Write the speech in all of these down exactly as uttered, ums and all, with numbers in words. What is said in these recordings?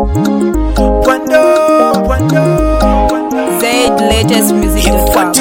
Quando, quando, Zaid latest music dot com.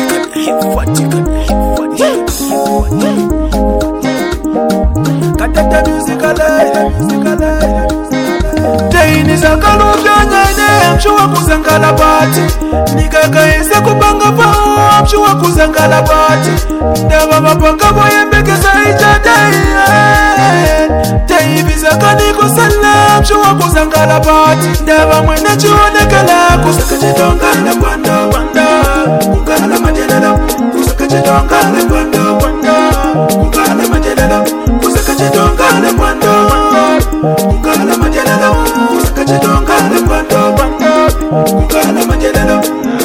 Katata musicale, musicale. Taini zakaluvya nyane, mshuwa kuzangala bati. Nikakaisa kupanga pao, mshuwa kuzangala bati. Ndaba mapanga moye mbekeza ijadai. Taivi zakaniko sana, mshuwa kuzangala bati. Ndaba mwene chionekala, kusaka chitongala kwanda, kwanda. Kungala majelala, kusaka chitongala kwanda, kwanda. Kungala majelala, kusaka chitongala kwanda, kwanda. Kungala majelala, kusaka chitongala kwanda, kwanda. Kungala majelala.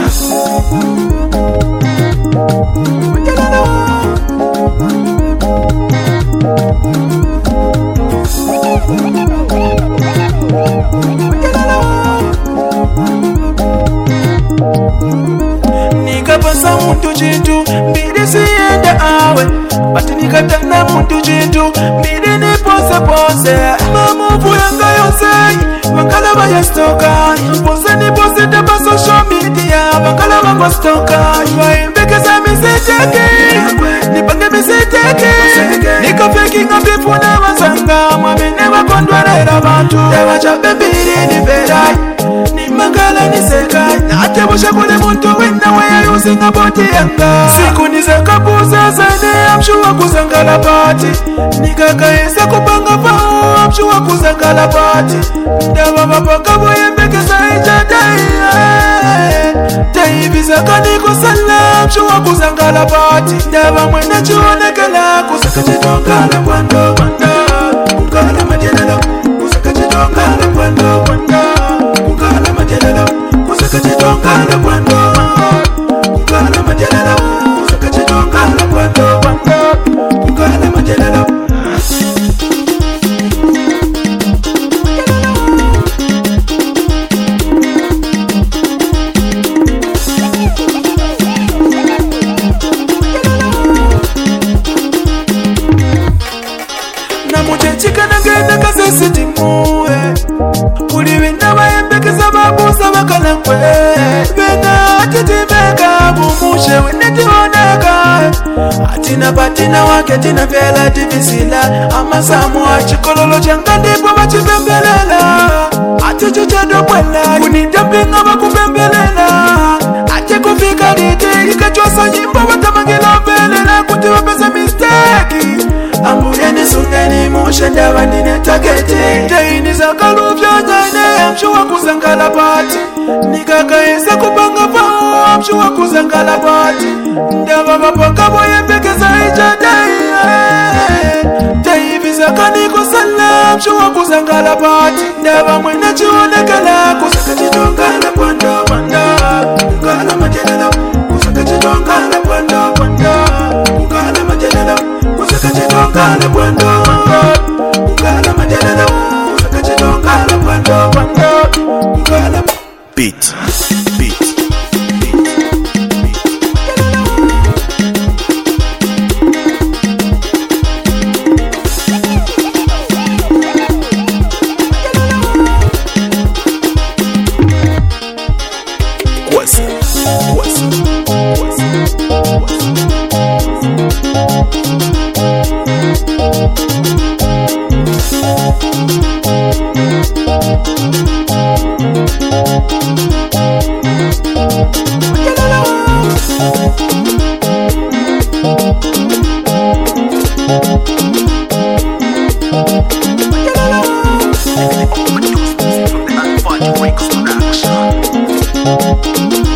Nikapasa muntu chintu mbili siyende awe, bati nikatana muntu chintu mbili ni pose pose. Mamuvu yanga yose wakala baya stoka, pose ni pose tapa social media wakala baya stoka. Imbekeza misiteke, nipange misiteke, nikafeki ngabifu na masanga. Mwamine wakondwarera bantu, dewa chape mbili ni verai, ni mangala ni sekai. Na atebusha kule muntu wina wea yusinga boti yanga. Siku nizakabuza zane, amshuwa kuzangala bati. Nikakaisa kupanga pao, amshuwa kuzangala bati. Ndawa mapaka moye mbekeza ijadai. Taivi zakaniko sana, amshuwa kuzangala bati. Ndawa mwene chionekala, kusaka chitongala kwanda, kwanda. Kungala majelala, kusaka chitongala kwanda, kwanda. Kungala majelala, kusaka chitongala kwanda, kwanda. Kungala majelala, kusaka chitongala kwanda, kwanda. Kungala majelala. Namuchechika nagenda kasesiti muwe, kuli wina bayembekeza babusa bakalangwe. Bena atitimeka bumushe wenetiwoneka, atina patina wake tina vela divisila. Amasamu achikololo changandipo bachipembelela, atichuchendo kwela kunidapinga bakupembelela. Ati kufika diti ikachosa nyimbo watamangila mbelela, kuti wapesa mistake. Ambuyeni sungeni mushe ndawa nine taketi. Taini zakaluvya nyane, mshuwa kuzangala bati. Nikakaisa kupanga pao, mshuwa kuzangala bati. Ndawa mapaka moye mbekeza ijadai. Taivi zakaniko sana, mshuwa kuzangala bati. Ndawa mwene chionekala, kusaka chitongala kwanda, kwanda. Kungala majelala, kusaka chitongala kwanda, kwanda. Kungala majelala, kusaka chitongala kwanda, kwanda. Kungala majelala, kusaka chitongala kwanda, kwanda. Kungala Beat, beat, beat, Kwasi, kwasi, kwasi, Overdose music from the Unfortunate Records production.